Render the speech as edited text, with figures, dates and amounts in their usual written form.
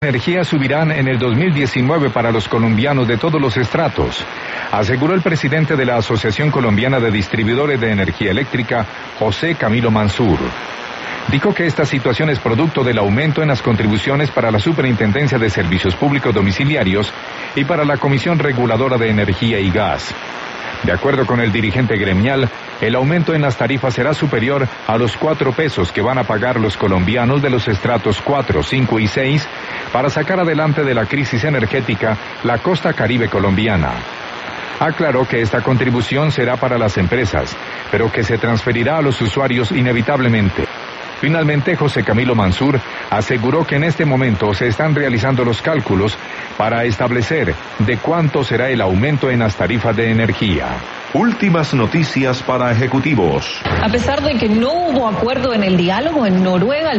Energía subirán en el 2019 para los colombianos de todos los estratos, aseguró el presidente de la Asociación Colombiana de Distribuidores de Energía Eléctrica, José Camilo Mansur. Dijo que esta situación es producto del aumento en las contribuciones para la Superintendencia de Servicios Públicos Domiciliarios y para la Comisión Reguladora de Energía y Gas. De acuerdo con el dirigente gremial, el aumento en las tarifas será superior a los 4 pesos que van a pagar los colombianos de los estratos 4, 5 y 6 para sacar adelante de la crisis energética la costa caribe colombiana. Aclaró que esta contribución será para las empresas, pero que se transferirá a los usuarios inevitablemente. Finalmente, José Camilo Mansur aseguró que en este momento se están realizando los cálculos para establecer de cuánto será el aumento en las tarifas de energía. Últimas noticias para ejecutivos. A pesar de que no hubo acuerdo en el diálogo en Noruega,